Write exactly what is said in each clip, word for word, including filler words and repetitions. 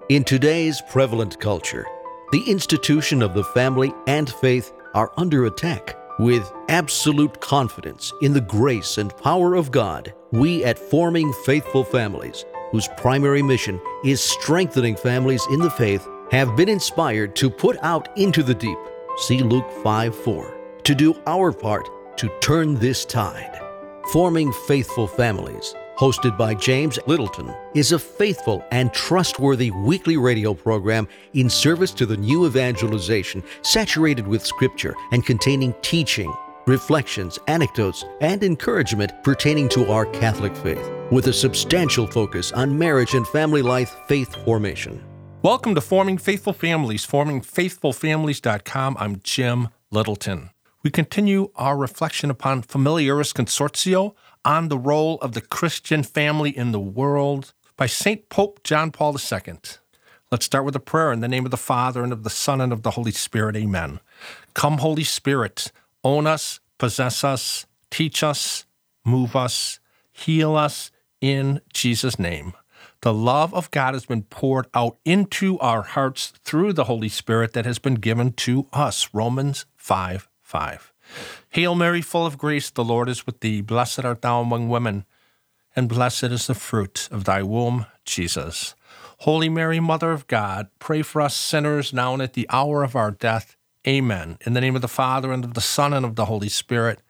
In today's prevalent culture, the institution of the family and faith are under attack. With absolute confidence in the grace and power of God, we at Forming Faithful Families, whose primary mission is strengthening families in the faith, have been inspired to put out into the deep, see Luke five four, to do our part to turn this tide. Forming Faithful Families, hosted by James Littleton, is a faithful and trustworthy weekly radio program in service to the new evangelization, saturated with Scripture and containing teaching, reflections, anecdotes, and encouragement pertaining to our Catholic faith, with a substantial focus on marriage and family life faith formation. Welcome to Forming Faithful Families, forming faithful families dot com. I'm Jim Littleton. We continue our reflection upon Familiaris Consortio, on the role of the Christian family in the world, by Saint Pope John Paul the Second. Let's start with a prayer in the name of the Father, and of the Son, and of the Holy Spirit. Amen. Come, Holy Spirit, own us, possess us, teach us, move us, heal us in Jesus' name. The love of God has been poured out into our hearts through the Holy Spirit that has been given to us. Romans five five. Hail Mary, full of grace, the Lord is with thee. Blessed art thou among women, and blessed is the fruit of thy womb, Jesus. Holy Mary, Mother of God, pray for us sinners now and at the hour of our death. Amen. In the name of the Father, and of the Son, and of the Holy Spirit.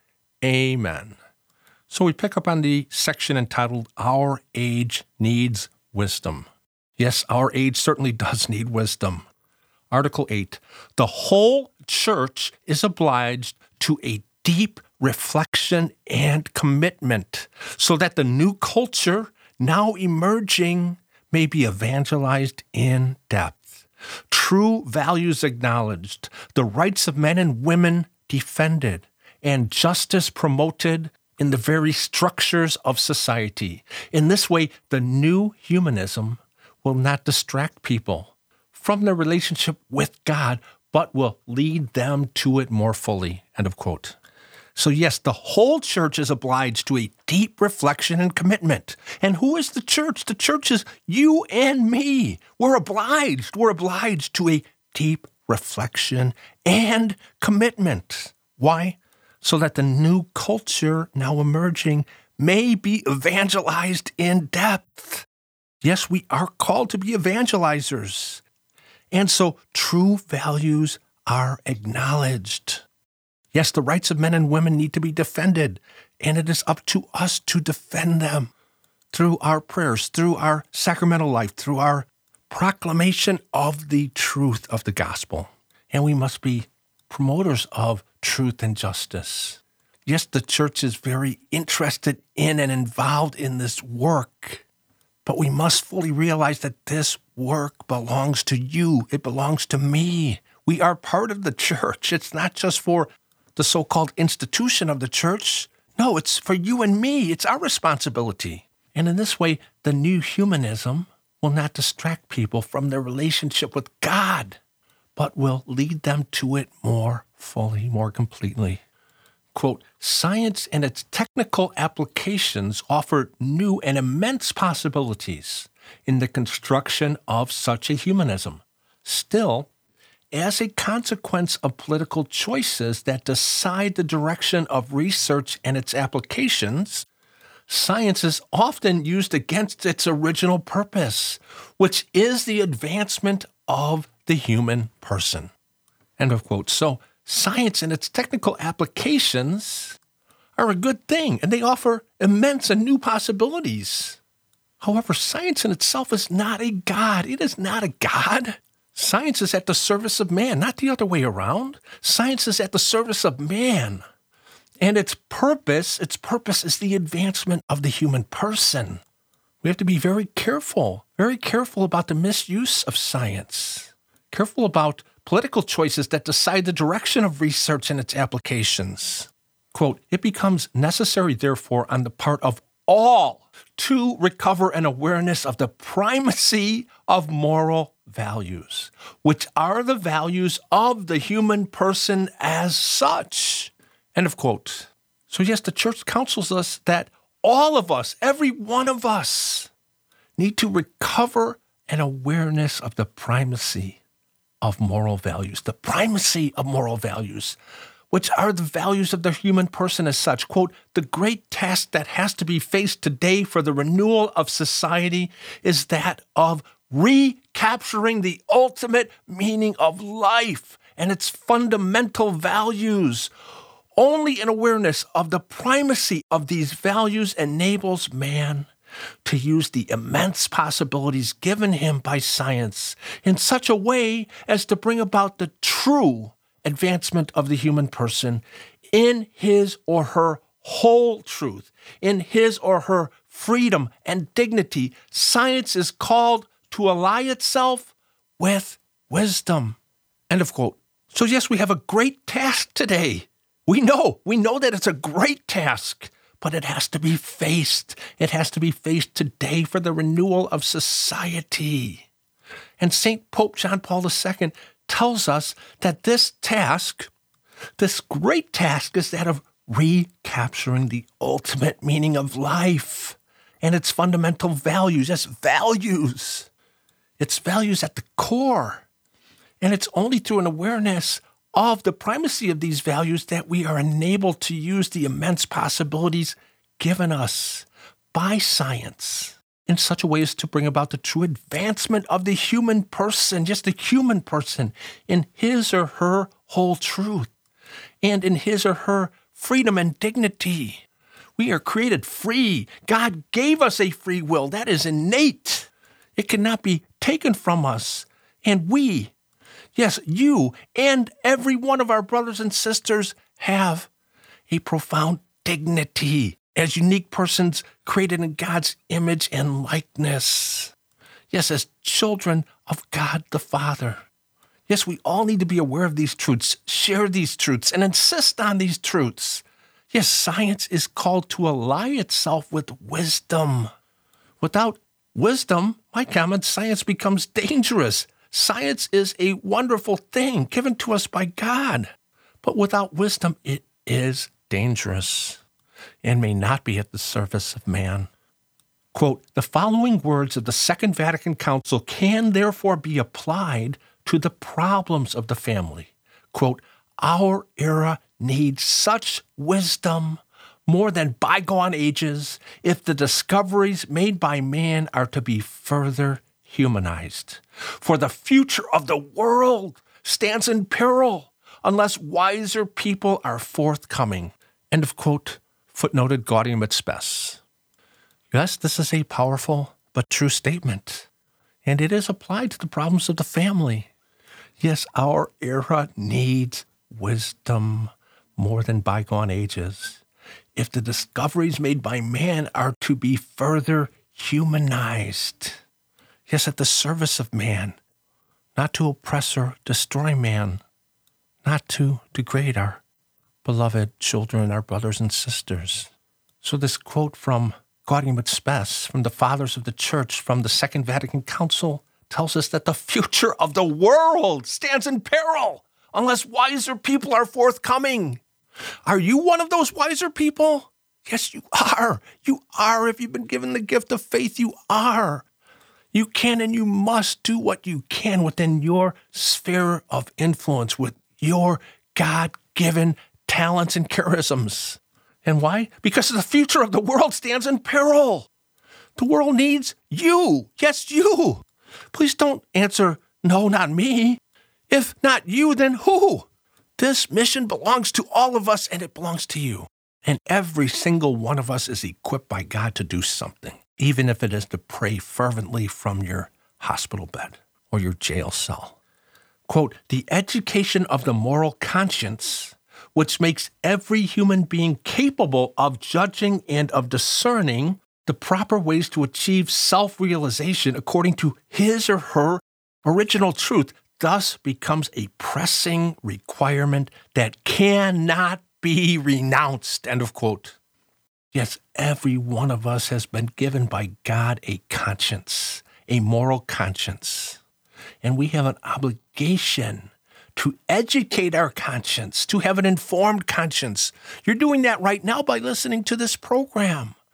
Amen. So we pick up on the section entitled, Our Age Needs Wisdom. Yes, our age certainly does need wisdom. Article eight, the whole church is obliged to a deep reflection and commitment so that the new culture now emerging may be evangelized in depth. True values acknowledged, the rights of men and women defended, and justice promoted in the very structures of society. In this way, the new humanism will not distract people from their relationship with God, but will lead them to it more fully. End of quote. So yes, the whole church is obliged to a deep reflection and commitment. And who is the church? The church is you and me. We're obliged. We're obliged to a deep reflection and commitment. Why? So that the new culture now emerging may be evangelized in depth. Yes, we are called to be evangelizers. And so true values are acknowledged. Yes, the rights of men and women need to be defended, and it is up to us to defend them through our prayers, through our sacramental life, through our proclamation of the truth of the gospel. And we must be promoters of truth and justice. Yes, the church is very interested in and involved in this work, but we must fully realize that this work belongs to you. It belongs to me. We are part of the church. It's not just for the so-called institution of the church. No, it's for you and me. It's our responsibility. And in this way, the new humanism will not distract people from their relationship with God, but will lead them to it more fully, more completely. Quote, science and its technical applications offer new and immense possibilities in the construction of such a humanism. Still, as a consequence of political choices that decide the direction of research and its applications, science is often used against its original purpose, which is the advancement of the human person. End of quote. So, science and its technical applications are a good thing, and they offer immense and new possibilities. However, science in itself is not a God. It is not a God. Science is at the service of man, not the other way around. Science is at the service of man. And its purpose, its purpose is the advancement of the human person. We have to be very careful, very careful about the misuse of science. Careful about political choices that decide the direction of research and its applications. Quote, it becomes necessary, therefore, on the part of all to recover an awareness of the primacy of moral values, which are the values of the human person as such. End of quote. So yes, the church counsels us that all of us, every one of us, need to recover an awareness of the primacy of moral values, the primacy of moral values, which are the values of the human person as such. Quote, the great task that has to be faced today for the renewal of society is that of recapturing the ultimate meaning of life and its fundamental values. Only an awareness of the primacy of these values enables man to use the immense possibilities given him by science in such a way as to bring about the true advancement of the human person in his or her whole truth, in his or her freedom and dignity. Science is called to ally itself with wisdom. End of quote. So yes, we have a great task today. We know, we know that it's a great task, but it has to be faced. It has to be faced today for the renewal of society. And Saint Pope John Paul the Second tells us that this task, this great task, is that of recapturing the ultimate meaning of life and its fundamental values. Yes, values. Its values at the core. And it's only through an awareness of the primacy of these values that we are enabled to use the immense possibilities given us by science in such a way as to bring about the true advancement of the human person, just the human person, in his or her whole truth and in his or her freedom and dignity. We are created free. God gave us a free will. That is innate. It cannot be taken from us. And we, yes, you and every one of our brothers and sisters have a profound dignity as unique persons created in God's image and likeness. Yes, as children of God the Father. Yes, we all need to be aware of these truths, share these truths, and insist on these truths. Yes, science is called to ally itself with wisdom. Without wisdom, my comment, science becomes dangerous. Science is a wonderful thing given to us by God, but without wisdom, it is dangerous and may not be at the service of man. Quote, the following words of the Second Vatican Council can therefore be applied to the problems of the family. Quote, our era needs such wisdom more than bygone ages if the discoveries made by man are to be further humanized. For the future of the world stands in peril unless wiser people are forthcoming. End of quote. Footnoted Gaudium et Spes. Yes, this is a powerful but true statement, and it is applied to the problems of the family. Yes, our era needs wisdom more than bygone ages if the discoveries made by man are to be further humanized. Yes, at the service of man, not to oppress or destroy man, not to degrade our beloved children, our brothers and sisters. So this quote from Gaudium et Spes, from the Fathers of the Church, from the Second Vatican Council, tells us that the future of the world stands in peril unless wiser people are forthcoming. Are you one of those wiser people? Yes, you are. You are. If you've been given the gift of faith, you are. You can and you must do what you can within your sphere of influence with your God-given talents and charisms. And why? Because the future of the world stands in peril. The world needs you. Yes, you. Please don't answer, no, not me. If not you, then who? This mission belongs to all of us, and it belongs to you. And every single one of us is equipped by God to do something, even if it is to pray fervently from your hospital bed or your jail cell. Quote, the education of the moral conscience, which makes every human being capable of judging and of discerning the proper ways to achieve self-realization according to his or her original truth, thus becomes a pressing requirement that cannot be renounced. End of quote. Yes, every one of us has been given by God a conscience, a moral conscience. And we have an obligation to educate our conscience, to have an informed conscience. You're doing that right now by listening to this program.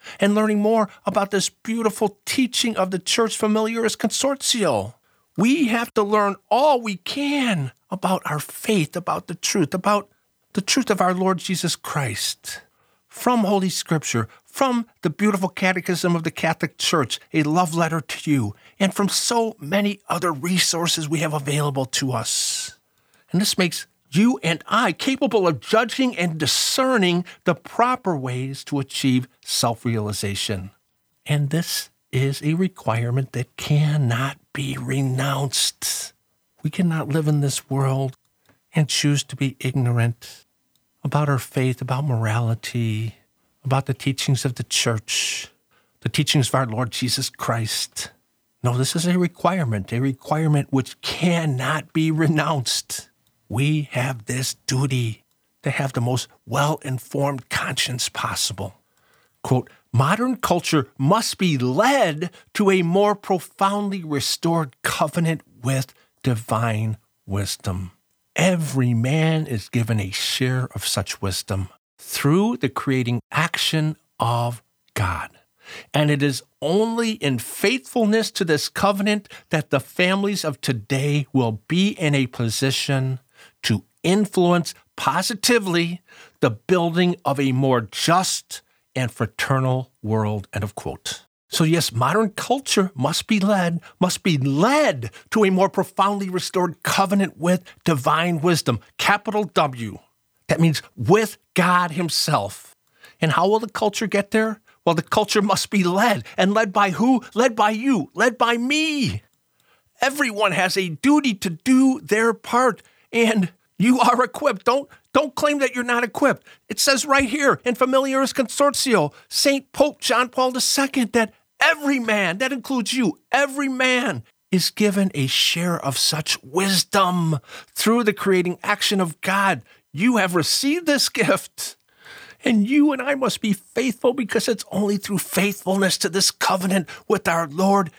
and learning more about this beautiful teaching of the Church Familiaris Consortio. We have to learn all we can about our faith, about the truth, about the truth of our Lord Jesus Christ. From Holy Scripture, from the beautiful Catechism of the Catholic Church, a love letter to you, and from so many other resources we have available to us. And this makes you and I capable of judging and discerning the proper ways to achieve self-realization. And this is a requirement that cannot be renounced. We cannot live in this world and choose to be ignorant about our faith, about morality, about the teachings of the church, the teachings of our Lord Jesus Christ. No, this is a requirement, a requirement which cannot be renounced. We have this duty to have the most well-informed conscience possible. Quote, modern culture must be led to a more profoundly restored covenant with divine wisdom. Every man is given a share of such wisdom through the creating action of God. And it is only in faithfulness to this covenant that the families of today will be in a position to influence positively the building of a more just and fraternal world. End of quote. So yes, modern culture must be led, must be led to a more profoundly restored covenant with divine wisdom, capital W. That means with God himself. And how will the culture get there? Well, the culture must be led. And led by who? Led by you, led by me. Everyone has a duty to do their part, and you are equipped. Don't, don't claim that you're not equipped. It says right here in Familiaris Consortio, Saint Pope John Paul the Second, that every man, that includes you, every man is given a share of such wisdom through the creating action of God. You have received this gift, and you and I must be faithful because it's only through faithfulness to this covenant with our Lord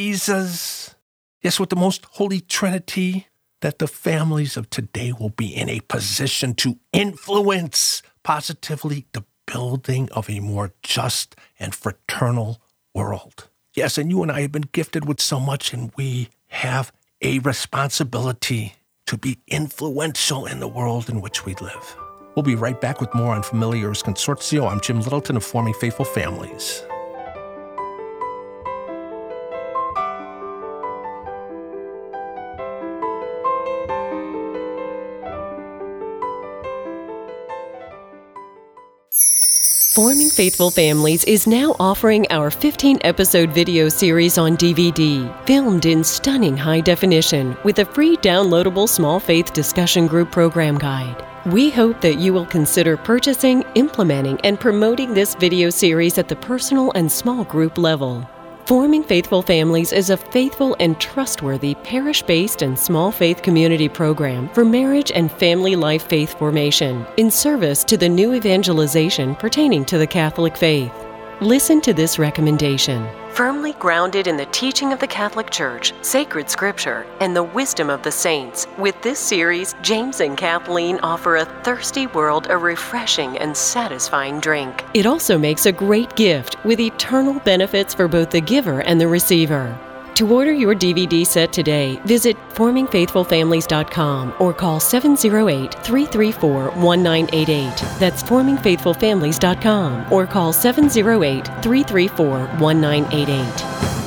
Jesus, yes, with the most holy Trinity, that the families of today will be in a position to influence positively the building of a more just and fraternal world. Yes, and you and I have been gifted with so much, and we have a responsibility to be influential in the world in which we live. We'll be right back with more on Familiaris Consortio. I'm Jim Littleton of Forming Faithful Families. Forming Faithful Families is now offering our fifteen-episode video series on D V D, filmed in stunning high definition with a free downloadable Small Faith Discussion Group program guide. We hope that you will consider purchasing, implementing, and promoting this video series at the personal and small group level. Forming Faithful Families is a faithful and trustworthy parish-based and small faith community program for marriage and family life faith formation in service to the new evangelization pertaining to the Catholic faith. Listen to this recommendation. Firmly grounded in the teaching of the Catholic Church, sacred scripture, and the wisdom of the saints, with this series, James and Kathleen offer a thirsty world a refreshing and satisfying drink. It also makes a great gift with eternal benefits for both the giver and the receiver. To order your D V D set today, visit forming faithful families dot com or call seven oh eight, three three four, one nine eight eight. That's forming faithful families dot com or call seven oh eight, three three four, one nine eight eight.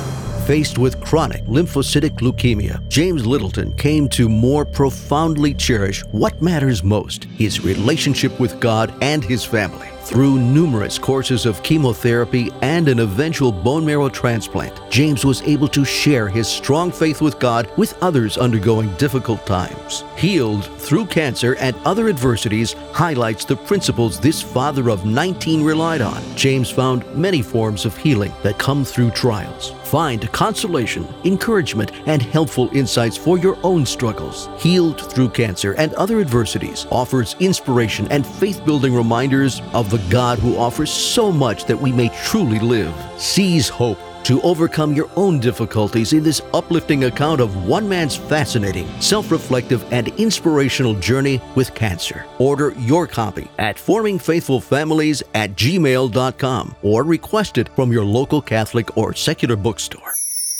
Faced with chronic lymphocytic leukemia, James Littleton came to more profoundly cherish what matters most, his relationship with God and his family. Through numerous courses of chemotherapy and an eventual bone marrow transplant, James was able to share his strong faith with God with others undergoing difficult times. Healed Through Cancer and Other Adversities highlights the principles this father of nineteen relied on. James found many forms of healing that come through trials. Find consolation, encouragement, and helpful insights for your own struggles. Healed Through Cancer and Other Adversities offers inspiration and faith-building reminders of the God who offers so much that we may truly live. Seize hope to overcome your own difficulties in this uplifting account of one man's fascinating, self-reflective, and inspirational journey with cancer. Order your copy at forming faithful families at gmail dot com or request it from your local Catholic or secular bookstore.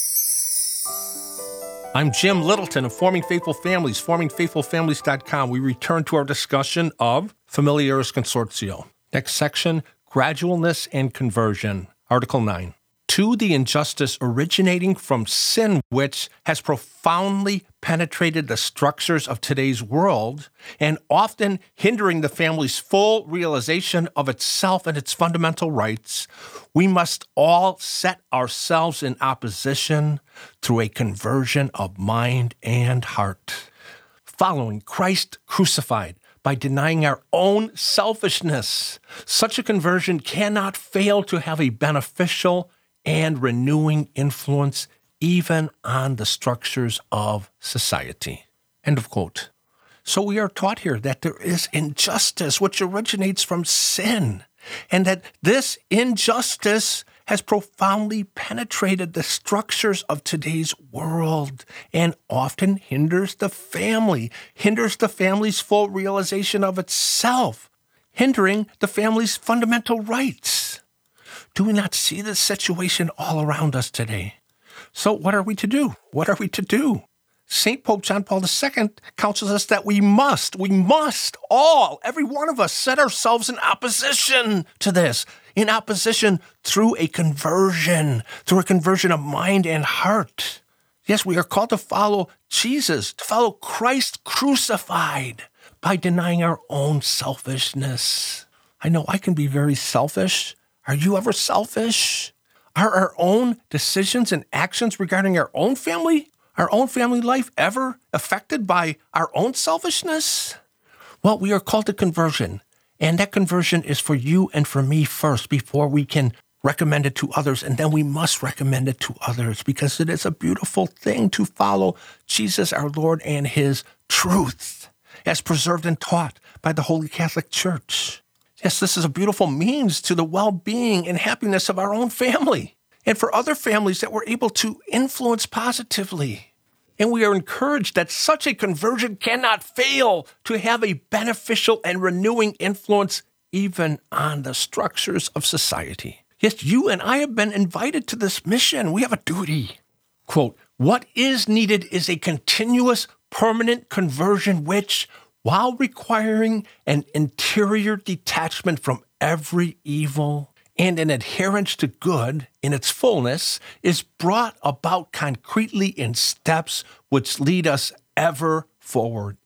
I'm Jim Littleton of Forming Faithful Families, forming faithful families dot com. We return to our discussion of Familiaris Consortio. Next section, Gradualness and Conversion. Article nine. To the injustice originating from sin, which has profoundly penetrated the structures of today's world and often hindering the family's full realization of itself and its fundamental rights, we must all set ourselves in opposition through a conversion of mind and heart. Following Christ crucified, by denying our own selfishness, such a conversion cannot fail to have a beneficial and renewing influence even on the structures of society. End of quote. So we are taught here that there is injustice which originates from sin, and that this injustice has profoundly penetrated the structures of today's world and often hinders the family, hinders the family's full realization of itself, hindering the family's fundamental rights. Do we not see this situation all around us today? So what are we to do? What are we to do? Saint Pope John Paul the Second counsels us that we must, we must all, every one of us, set ourselves in opposition to this, in opposition through a conversion, through a conversion of mind and heart. Yes, we are called to follow Jesus, to follow Christ crucified by denying our own selfishness. I know I can be very selfish. Are you ever selfish? Are our own decisions and actions regarding our own family, our own family life ever affected by our own selfishness? Well, we are called to conversion, and that conversion is for you and for me first before we can recommend it to others, and then we must recommend it to others because it is a beautiful thing to follow Jesus our Lord and His truth as preserved and taught by the Holy Catholic Church. Yes, this is a beautiful means to the well-being and happiness of our own family and for other families that we're able to influence positively. And we are encouraged that such a conversion cannot fail to have a beneficial and renewing influence even on the structures of society. Yes, you and I have been invited to this mission. We have a duty. Quote, what is needed is a continuous, permanent conversion which, while requiring an interior detachment from every evil and an adherence to good in its fullness, is brought about concretely in steps which lead us ever forward.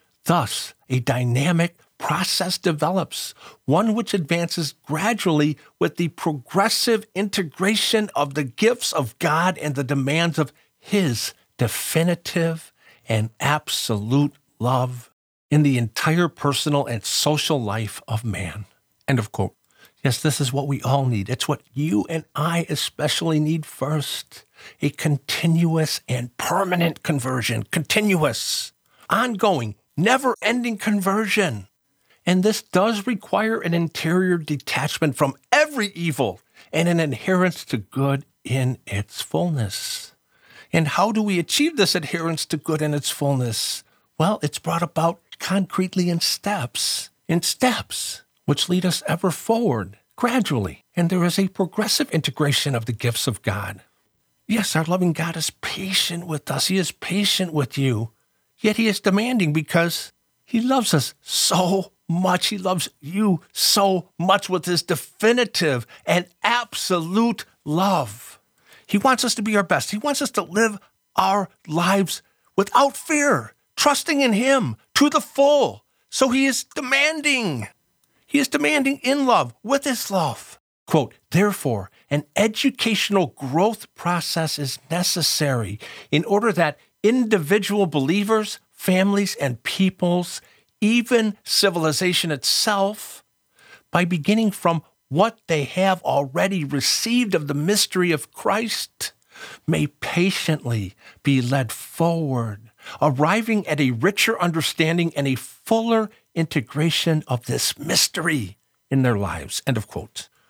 Thus, a dynamic process develops, one which advances gradually with the progressive integration of the gifts of God and the demands of His definitive and absolute love in the entire personal and social life of man. End of quote. Yes, this is what we all need. It's what you and I especially need first. A continuous and permanent conversion. Continuous, ongoing, never-ending conversion. And this does require an interior detachment from every evil and an adherence to good in its fullness. And how do we achieve this adherence to good in its fullness? Well, it's brought about concretely in steps, in steps, which lead us ever forward, gradually. And there is a progressive integration of the gifts of God. Yes, our loving God is patient with us. He is patient with you. Yet He is demanding because He loves us so much. He loves you so much with His definitive and absolute love. He wants us to be our best. He wants us to live our lives without fear, trusting in Him to the full. So He is demanding. He is demanding in love, with His love. Quote, therefore, an educational growth process is necessary in order that individual believers, families, and peoples, even civilization itself, by beginning from what they have already received of the mystery of Christ, may patiently be led forward, arriving at a richer understanding and a fuller integration of this mystery in their lives. End of quote.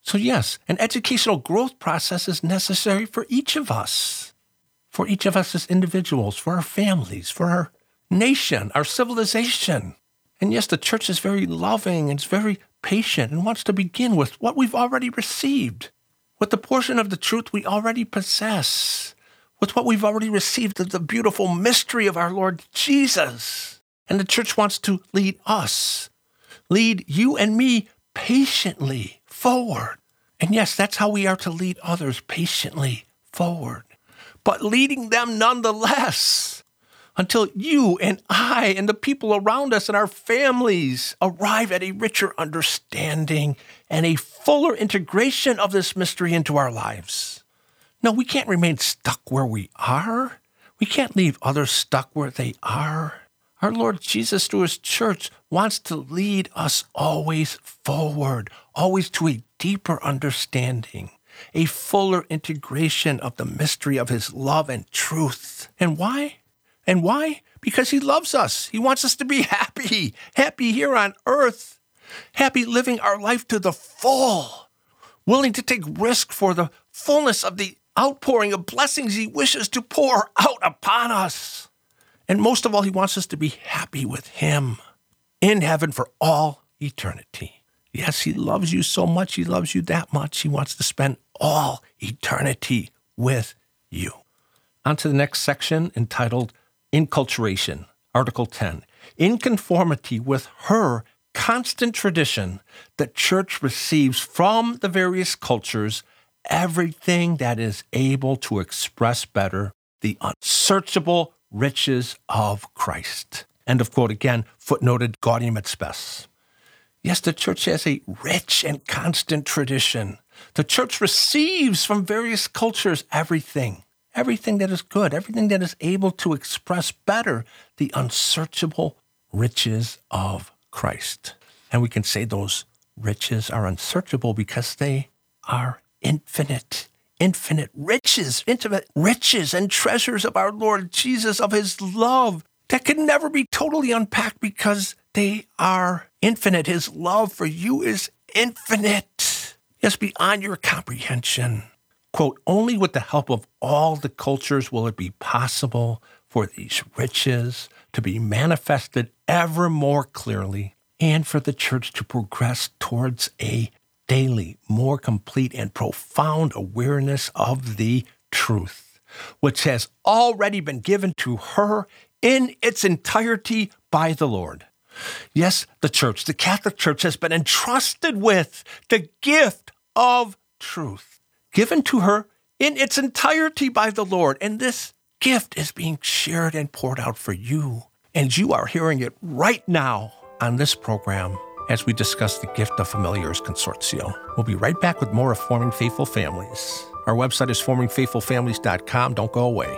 So yes, an educational growth process is necessary for each of us, for each of us as individuals, for our families, for our nation, our civilization. And yes, the church is very loving and it's very patient and wants to begin with what we've already received, with the portion of the truth we already possess, with what we've already received of the beautiful mystery of our Lord Jesus. And the church wants to lead us, lead you and me patiently forward. And yes, that's how we are to lead others, patiently forward, but leading them nonetheless until you and I and the people around us and our families arrive at a richer understanding and a fuller integration of this mystery into our lives. No, we can't remain stuck where we are. We can't leave others stuck where they are. Our Lord Jesus, through his church, wants to lead us always forward, always to a deeper understanding, a fuller integration of the mystery of his love and truth. And why? And why? Because he loves us. He wants us to be happy, happy here on earth, happy living our life to the full, willing to take risk for the fullness of the outpouring of blessings he wishes to pour out upon us. And most of all, he wants us to be happy with him in heaven for all eternity. Yes, he loves you so much. He loves you that much. He wants to spend all eternity with you. On to the next section entitled Inculturation, Article ten. In conformity with her constant tradition, the church receives from the various cultures everything that is able to express better the unsearchable riches of Christ. End of quote again, footnoted Gaudium et Spes. Yes, the church has a rich and constant tradition. The church receives from various cultures everything, everything that is good, everything that is able to express better the unsearchable riches of Christ. And we can say those riches are unsearchable because they are infinite. Infinite riches, intimate riches and treasures of our Lord Jesus, of his love that can never be totally unpacked because they are infinite. His love for you is infinite. Yes, beyond your comprehension. Quote, only with the help of all the cultures will it be possible for these riches to be manifested ever more clearly and for the church to progress towards a daily, more complete and profound awareness of the truth, which has already been given to her in its entirety by the Lord. Yes, the church, the Catholic Church, has been entrusted with the gift of truth, given to her in its entirety by the Lord. And this gift is being shared and poured out for you. And you are hearing it right now on this program as we discuss the gift of Familiaris Consortio. We'll be right back with more of Forming Faithful Families. Our website is forming faithful families dot com. Don't go away.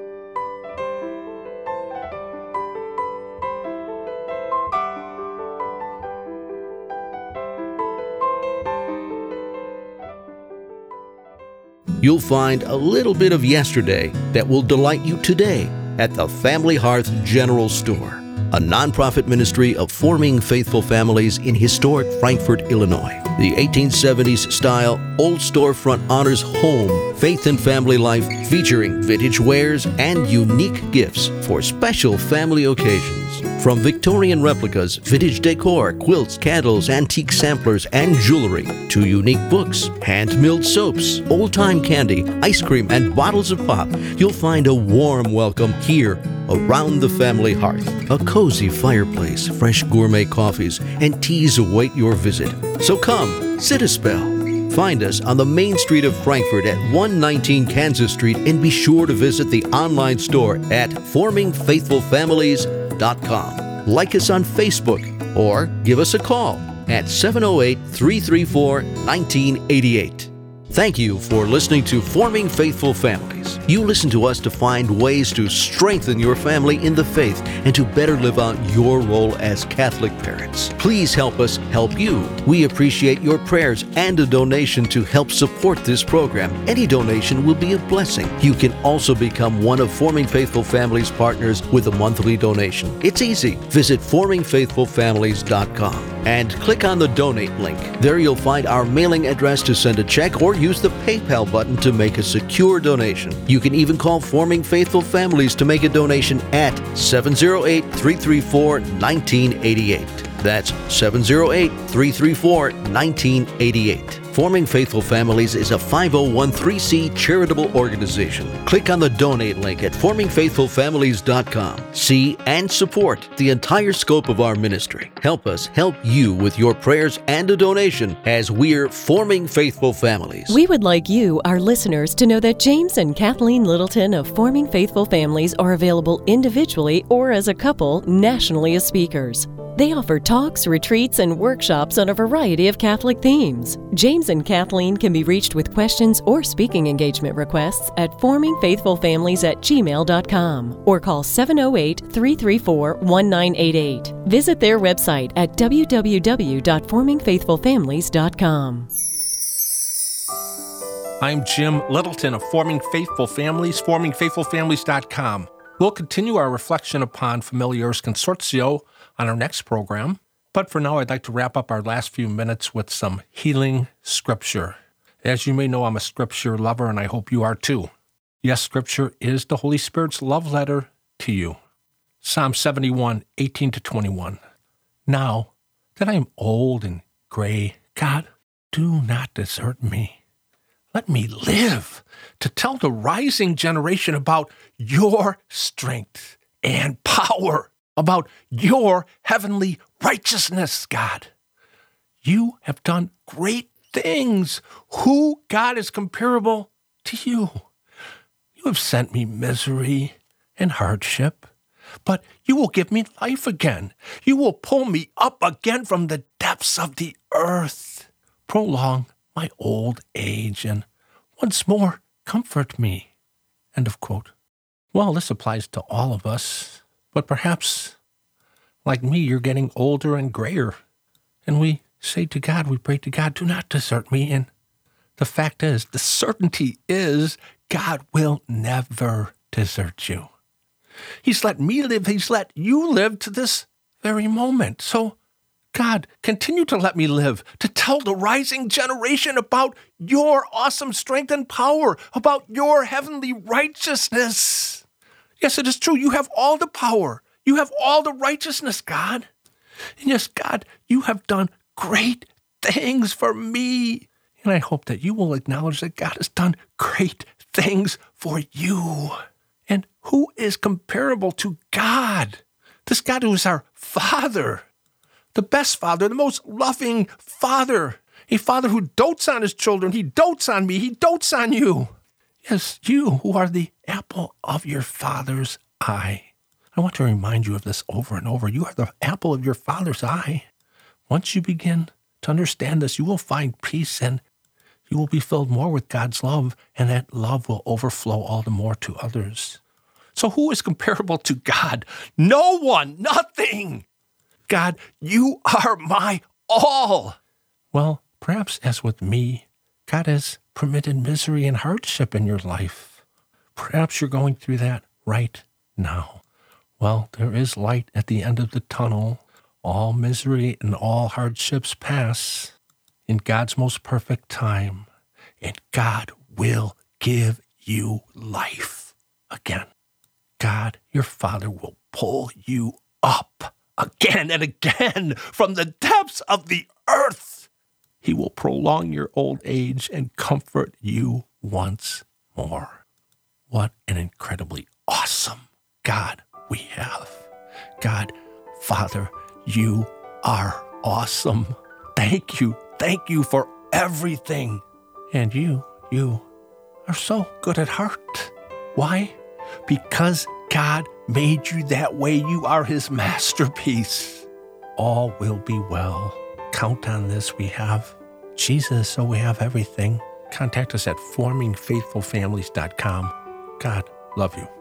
You'll find a little bit of yesterday that will delight you today at the Family Hearth General Store, a nonprofit ministry of forming faithful families in historic Frankfort, Illinois. The eighteen seventies style old storefront honors home, faith and family life, featuring vintage wares and unique gifts for special family occasions. From Victorian replicas, vintage decor, quilts, candles, antique samplers, and jewelry, to unique books, hand-milled soaps, old-time candy, ice cream, and bottles of pop, you'll find a warm welcome here around the family hearth. A cozy fireplace, fresh gourmet coffees, and teas await your visit. So come, sit a spell. Find us on the main street of Frankfort at one nineteen Kansas Street, and be sure to visit the online store at forming faithful families dot com. Like us on Facebook or give us a call at seven oh eight, three three four, one nine eight eight. Thank you for listening to Forming Faithful Families. Families. You listen to us to find ways to strengthen your family in the faith and to better live out your role as Catholic parents. Please help us help you. We appreciate your prayers and a donation to help support this program. Any donation will be a blessing. You can also become one of Forming Faithful Families partners with a monthly donation. It's easy. Visit forming faithful families dot com and click on the donate link. There you'll find our mailing address to send a check or use the PayPal button to make a secure donation. You can even call Forming Faithful Families to make a donation at seven oh eight, three three four, one nine eight eight. That's seven oh eight, three three four, one nine eight eight. Forming Faithful Families is a five oh one c three charitable organization. Click on the donate link at forming faithful families dot com. See and support the entire scope of our ministry. Help us help you with your prayers and a donation as we're Forming Faithful Families. We would like you, our listeners, to know that James and Kathleen Littleton of Forming Faithful Families are available individually or as a couple nationally as speakers. They offer talks, retreats, and workshops on a variety of Catholic themes. James and Kathleen can be reached with questions or speaking engagement requests at forming faithful families at gmail dot com or call seven oh eight, three three four, one nine eight eight. Visit their website at w w w dot forming faithful families dot com. I'm Jim Littleton of Forming Faithful Families, forming faithful families dot com. We'll continue our reflection upon Familiaris Consortio on our next program. But for now, I'd like to wrap up our last few minutes with some healing scripture. As you may know, I'm a scripture lover, and I hope you are too. Yes, scripture is the Holy Spirit's love letter to you. Psalm seventy-one, eighteen to twenty-one. Now that I am old and gray, God, do not desert me. Let me live to tell the rising generation about your strength and power, about your heavenly righteousness, God. You have done great things. Who, God, is comparable to you? You have sent me misery and hardship, but you will give me life again. You will pull me up again from the depths of the earth. Prolong my old age and once more comfort me. End of quote. Well, this applies to all of us, but perhaps, like me, you're getting older and grayer. And we say to God, we pray to God, do not desert me. And the fact is, the certainty is, God will never desert you. He's let me live. He's let you live to this very moment. So, God, continue to let me live, to tell the rising generation about your awesome strength and power, about your heavenly righteousness. Yes, it is true. You have all the power. You have all the righteousness, God. And yes, God, you have done great things for me. And I hope that you will acknowledge that God has done great things for you. And who is comparable to God? This God who is our Father, the best Father, the most loving Father, a Father who dotes on his children. He dotes on me. He dotes on you. Yes, you who are the apple of your Father's eye. I want to remind you of this over and over. You are the apple of your Father's eye. Once you begin to understand this, you will find peace and you will be filled more with God's love, and that love will overflow all the more to others. So who is comparable to God? No one, nothing. God, you are my all. Well, perhaps as with me, God has permitted misery and hardship in your life. Perhaps you're going through that right now. Well, there is light at the end of the tunnel. All misery and all hardships pass in God's most perfect time, and God will give you life again. God, your Father, will pull you up again and again from the depths of the earth. He will prolong your old age and comfort you once more. What an incredibly awesome God we have. God, Father, you are awesome. Thank you. Thank you for everything. And you, you are so good at heart. Why? Because God made you that way. You are his masterpiece. All will be well. Count on this. We have Jesus, so we have everything. Contact us at forming faithful families dot com God love you.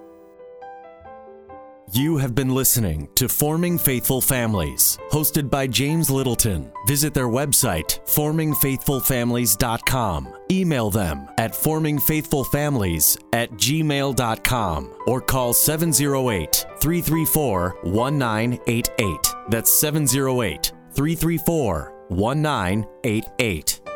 You have been listening to Forming Faithful Families, hosted by James Littleton. Visit their website, forming faithful families dot com. Email them at forming faithful families at gmail dot com or call seven oh eight, three three four, one nine eight eight. That's seven oh eight, three three four, one nine eight eight.